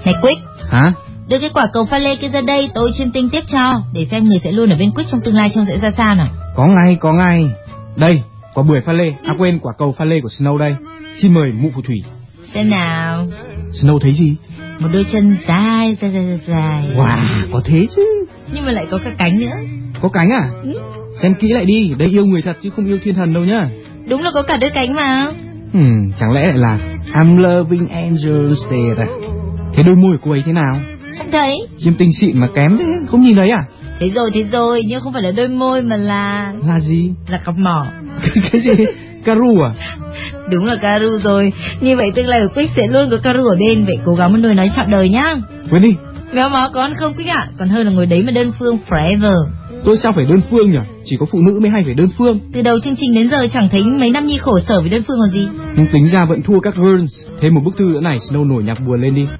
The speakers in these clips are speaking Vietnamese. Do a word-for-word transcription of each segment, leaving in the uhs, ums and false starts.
Này Quick. Hả? Đưa cái quả cầu pha lê kia ra đây, tôi chiêm tinh tiếp cho, để xem người sẽ luôn ở bên Quick trong tương lai trông sẽ ra sao nào. Có ngay, có ngay. Đây, quả bưởi pha lê. À quên, quả cầu pha lê của Snow đây. Xin mời mụ phù thủy. Xem nào. Snow thấy gì? Một đôi chân dài, dài, dài, dài. Wow, có thế chứ. Nhưng mà lại có cả cánh nữa. Có cánh à? Ừ. Xem kỹ lại đi, đây yêu người thật chứ không yêu thiên thần đâu nhá. Đúng là có cả đôi cánh mà. Ừ, chẳng lẽ lại là I'm loving angels there à? Thế đôi môi của cô ấy thế nào? Không thấy. Chiêm tinh xịn mà kém thế, không nhìn thấy à? Thế rồi, thế rồi, nhưng không phải là đôi môi mà là... Là gì? Là cặp mỏ. Cái gì? Caru à? Đúng là Caru rồi. Như vậy tương lai của Quick sẽ luôn có Caru ở bên. Vậy cố gắng một nuôi nói trọn đời nhá. Quên đi. Méo mó có ăn không Quick ạ? Còn hơn là ngồi đấy mà đơn phương forever. Tôi sao phải đơn phương nhỉ? Chỉ có phụ nữ mới hay phải đơn phương. Từ đầu chương trình đến giờ chẳng thấy mấy năm nhi khổ sở với đơn phương còn gì. Nhưng tính ra vẫn thua các girls. Thêm một bức thư nữa này, Snow nổi nhạc buồn lên đi.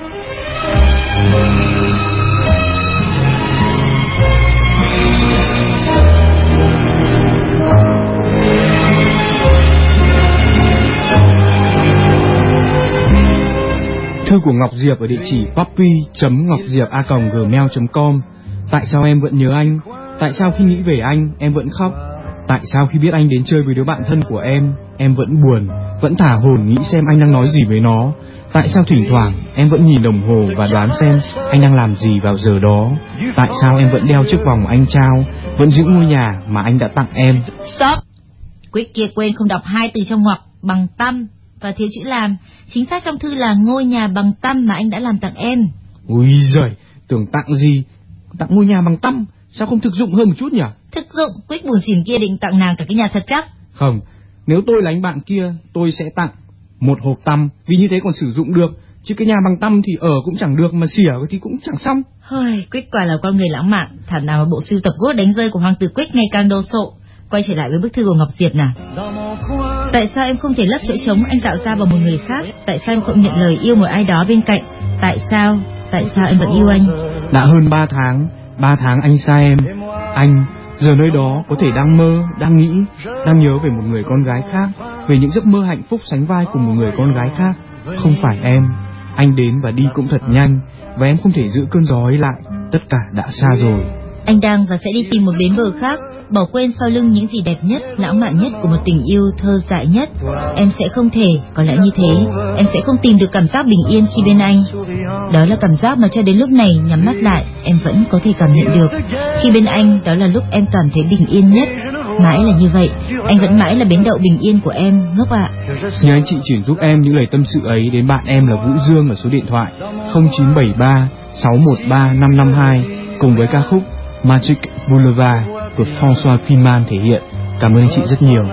Thư của Ngọc Diệp ở địa chỉ puppy chấm ngọc diệp a còng gmail chấm com. Tại sao em vẫn nhớ anh? Tại sao khi nghĩ về anh em vẫn khóc? Tại sao khi biết anh đến chơi với đứa bạn thân của em em vẫn buồn, vẫn thả hồn nghĩ xem anh đang nói gì với nó? Tại sao thỉnh thoảng em vẫn nhìn đồng hồ và đoán xem anh đang làm gì vào giờ đó? Tại sao em vẫn đeo chiếc vòng anh trao, vẫn giữ ngôi nhà mà anh đã tặng em? Stop! Quick kia quên không đọc hai từ trong ngoặc bằng tâm và thiếu chữ làm. Chính xác trong thư là ngôi nhà bằng tăm mà anh đã làm tặng em. Ui giời, tưởng tặng gì? Tặng ngôi nhà bằng tăm, sao không thực dụng hơn một chút nhỉ? Thực dụng, Quick buồn xỉn kia định tặng nàng cả cái nhà thật chắc. Không, nếu tôi là anh bạn kia, tôi sẽ tặng một hộp tăm, vì như thế còn sử dụng được. Chứ cái nhà bằng tăm thì ở cũng chẳng được, mà xỉa thì cũng chẳng xong. Hơi, Quick quả là con người lãng mạn. Thảo nào mà bộ sưu tập gốt đánh rơi của hoàng tử Quick ngày càng đồ sộ. Quay trở lại với bức thư của Ngọc Diệp nào. Tại sao em không thể lấp chỗ trống anh tạo ra bằng một người khác? Tại sao em không nhận lời yêu một ai đó bên cạnh? Tại sao? Tại sao em vẫn yêu anh? Đã hơn ba tháng, ba tháng anh xa em. Anh giờ nơi đó có thể đang mơ, đang nghĩ, đang nhớ về một người con gái khác, về những giấc mơ hạnh phúc sánh vai cùng một người con gái khác. Không phải em. Anh đến và đi cũng thật nhanh, và em không thể giữ cơn gió ấy lại. Tất cả đã xa rồi. Anh đang và sẽ đi tìm một bến bờ khác, bỏ quên sau lưng những gì đẹp nhất, lãng mạn nhất của một tình yêu thơ dại nhất. Em sẽ không thể, có lẽ như thế, em sẽ không tìm được cảm giác bình yên khi bên anh. Đó là cảm giác mà cho đến lúc này nhắm mắt lại, em vẫn có thể cảm nhận được. Khi bên anh, đó là lúc em toàn thấy bình yên nhất. Mãi là như vậy, anh vẫn mãi là bến đậu bình yên của em, ngốc ạ. Nhờ anh chị chuyển giúp em những lời tâm sự ấy đến bạn em là Vũ Dương ở số điện thoại không chín bảy ba sáu một ba năm năm hai cùng với ca khúc Magic Boulevard của François Pieman thể hiện. Cảm ơn anh chị rất nhiều.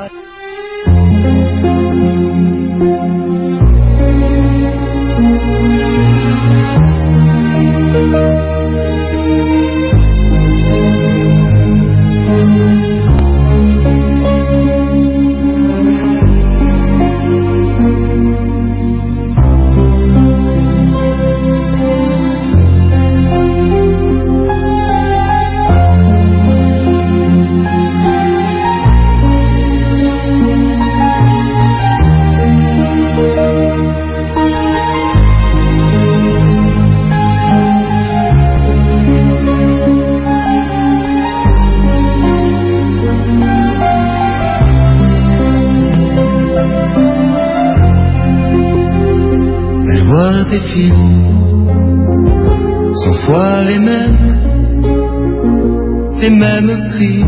Des films, cent fois les mêmes, les mêmes cris,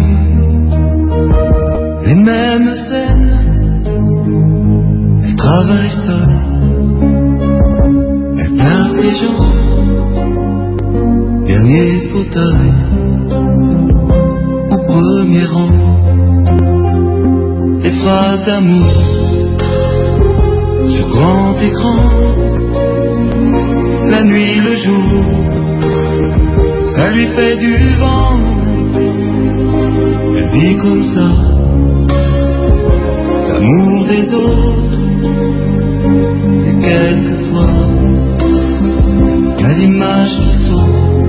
les mêmes scènes. Elle travaille seule, elle place les gens, dernier fauteuil, au premier rang. Des phrases d'amour sur grand écran. La nuit, le jour, ça lui fait du vent. Elle vit comme ça, l'amour des autres. Et quelquefois, il y a l'image du son.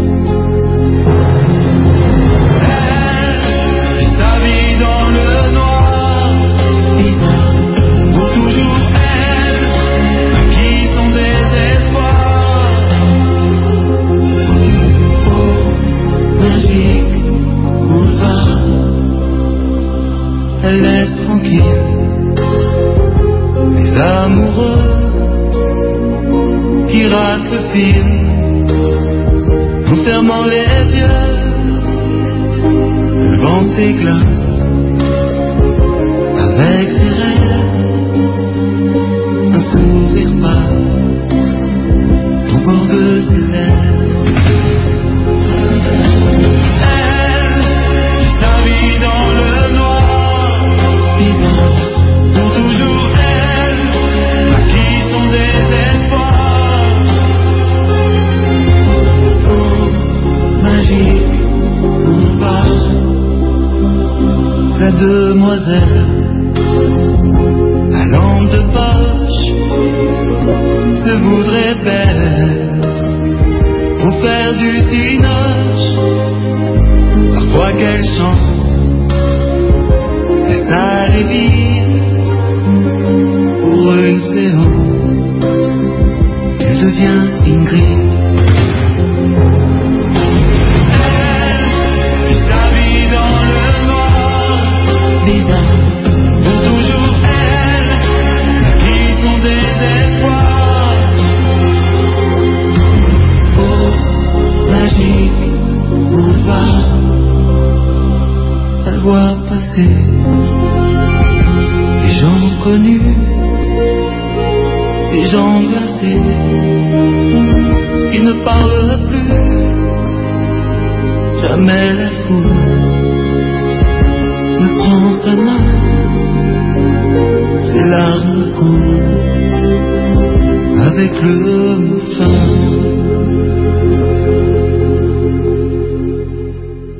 Elle vit sa vie dans le noir, bizarre, pour toujours elle, à qui son désespoir. film, en fermant les yeux, le vent s'églace avec ses rêves, un sourire pâle au bord de ses lèvres. Elle, qui s'habille dans le noir, vivant pour toujours elle, maquille son désespoir. Oh, magique, on va, la demoiselle à lampe de poche se voudrait belle pour faire du cinoche. Parfois quelle chance, laisse aller vite pour une séance, elle devient Ingrid. Elle qui s'habille dans le noir, bizarre, pour toujours elle, maquille son désespoir. Oh, magique, on va la voir passer. Des gens connus, des gens glacés, qui ne parlent plus, jamais la foule ne prend sa main, ses larmes coulent avec le mouffin.